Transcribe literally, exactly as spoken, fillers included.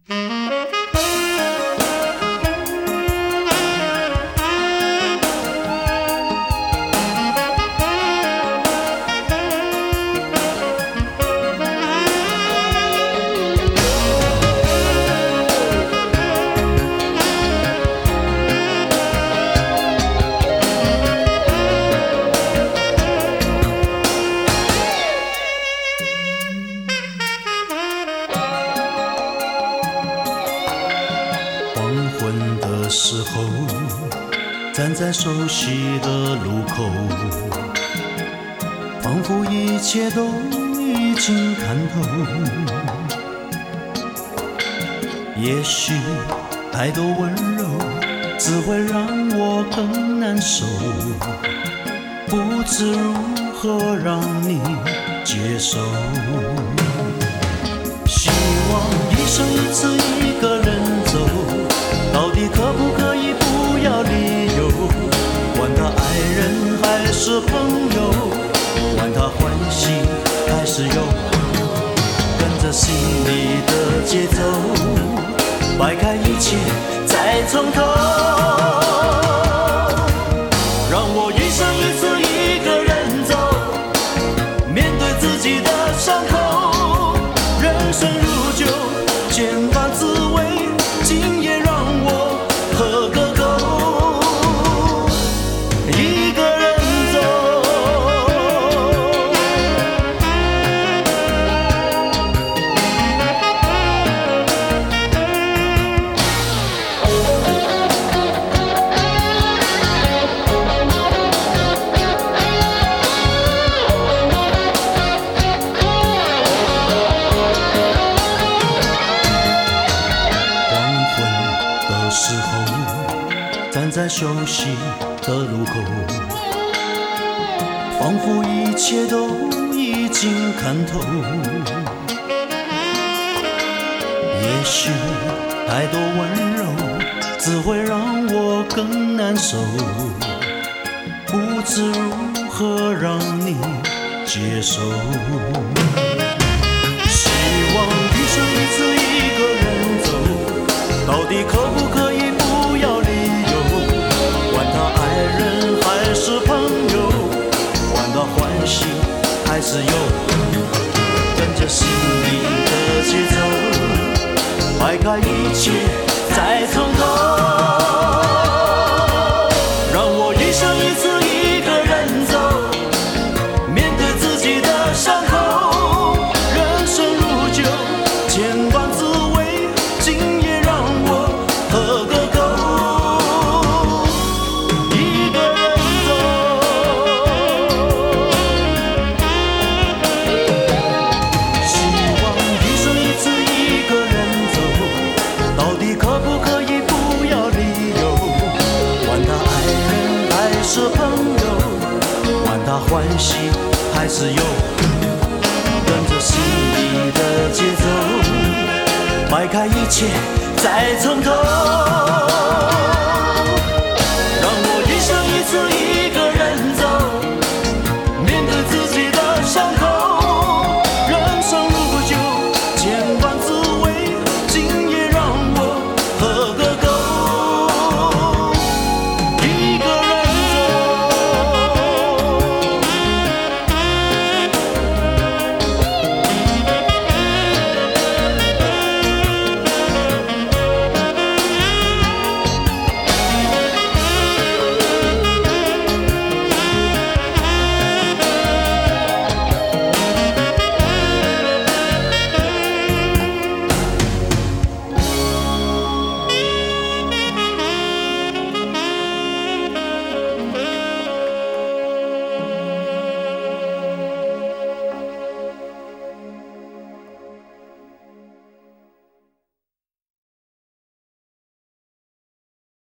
的时候，站在熟悉的路口，仿佛一切都已经看透。也许太多温柔只会让我更难受，不知如何让你接受。希望一生一次一个人走，到底可不可以不要理由？管他爱人还是朋友，管他欢喜还是忧，跟着心里的节奏，摆开一切再从头。让我一生一次一个人走，面对自己的伤口，人生如酒，千般滋味，今夜让我喝个够，一个人走。时候，站在熟悉的路口，仿佛一切都已经看透。也许太多温柔只会让我更难受，不知如何让你接受。希望一生一次一个人走，到底可不可以不要理由？管他爱人还是朋友，管他欢喜还是忧，跟着心里的节奏，摆开一切再从头。让我一生一次一个人走，面对自己的伤口，人生如酒，千般滋味，今夜让我喝个够，一个人走。希望一生一次一个人走，到底可不可以不要理由？管他爱人还是朋友，管他欢喜还是忧，跟着心里的节奏，摆开一切再从头。